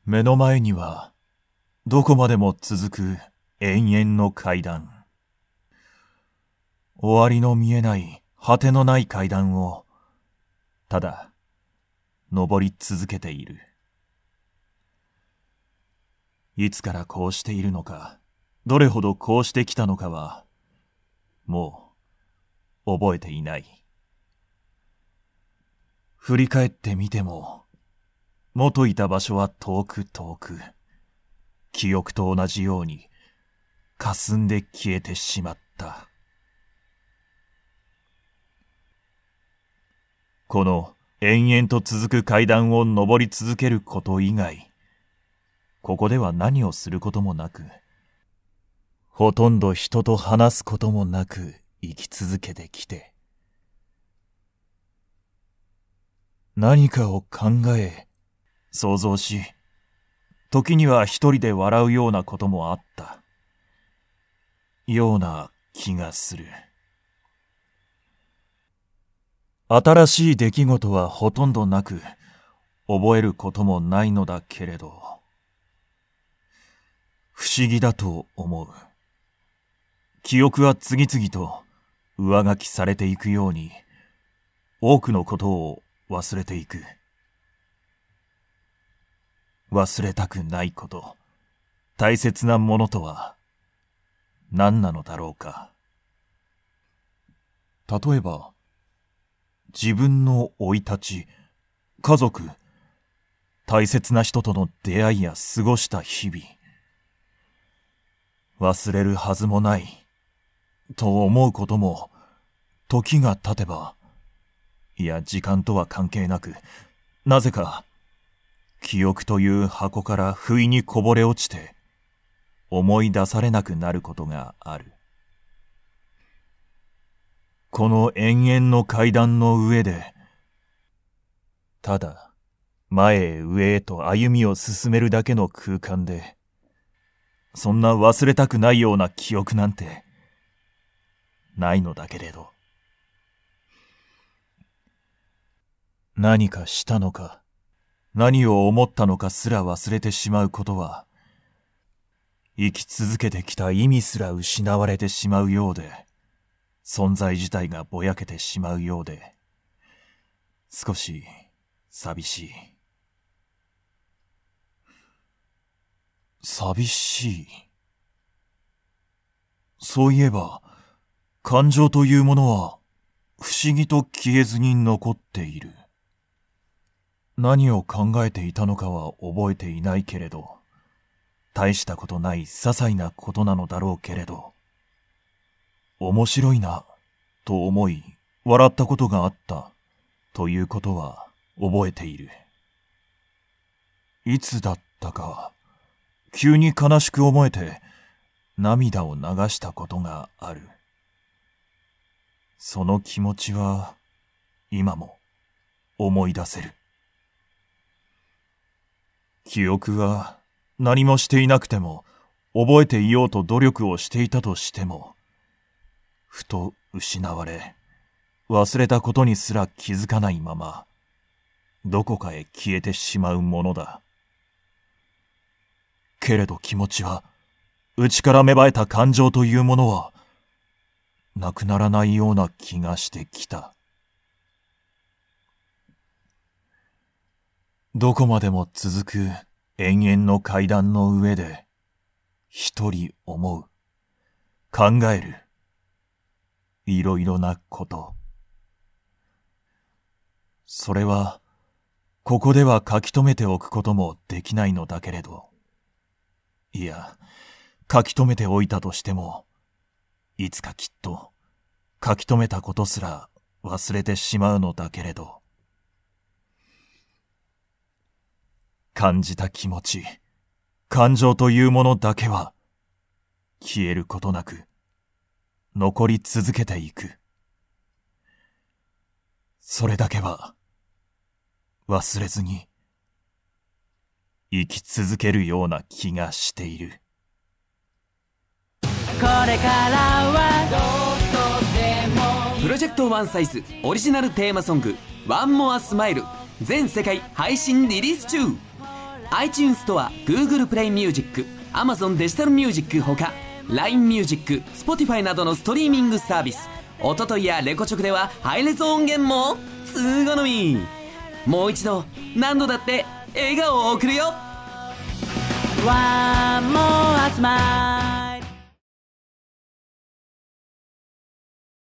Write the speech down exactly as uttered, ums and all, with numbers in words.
目の前にはどこまでも続く延々の階段。終わりの見えない果てのない階段をただ登り続けている。いつからこうしているのか、どれほどこうしてきたのかはもう覚えていない。振り返ってみても元いた場所は遠く遠く、記憶と同じように霞んで消えてしまった。この延々と続く階段を登り続けること以外、ここでは何をすることもなく、ほとんど人と話すこともなく生き続けてきて、何かを考え、想像し、時には一人で笑うようなこともあった。ような気がする。新しい出来事はほとんどなく、覚えることもないのだけれど、不思議だと思う。記憶は次々と上書きされていくように、多くのことを忘れていく。忘れたくないこと、大切なものとは何なのだろうか。例えば、自分の生い立ち、家族、大切な人との出会いや過ごした日々、忘れるはずもないと思うことも、時が経てば、いや時間とは関係なく、なぜか記憶という箱から不意にこぼれ落ちて思い出されなくなることがある。この延々の階段の上で、ただ前へ上へと歩みを進めるだけの空間で、そんな忘れたくないような記憶なんてないのだけれど、何かしたのか、何を思ったのかすら忘れてしまうことは、生き続けてきた意味すら失われてしまうようで、存在自体がぼやけてしまうようで、少し寂しい。寂しい。そういえば、感情というものは不思議と消えずに残っている。何を考えていたのかは覚えていないけれど、大したことない些細なことなのだろうけれど、面白いなと思い笑ったことがあったということは覚えている。いつだったか、急に悲しく思えて涙を流したことがある。その気持ちは今も思い出せる。記憶は何もしていなくても、覚えていようと努力をしていたとしても、ふと失われ、忘れたことにすら気づかないまま、どこかへ消えてしまうものだ。けれど気持ちは、内から芽生えた感情というものは、なくならないような気がしてきた。どこまでも続く延々の階段の上で、一人思う、考える、いろいろなこと。それは、ここでは書き留めておくこともできないのだけれど、いや、書き留めておいたとしても、いつかきっと書き留めたことすら忘れてしまうのだけれど、感じた気持ち、感情というものだけは消えることなく残り続けていく。それだけは忘れずに生き続けるような気がしている。 これからはどこでも。プロジェクトワンサイズオリジナルテーマソングワンモアスマイル全世界配信リリース中。 iTunes ストア、Google プレイミュージック、Amazon デジタルミュージックほか ライン ミュージック、Spotify などのストリーミングサービス、おとといやレコチョクではハイレゾ音源も通好み。もう一度何度だって笑顔を送るよ。 One more smile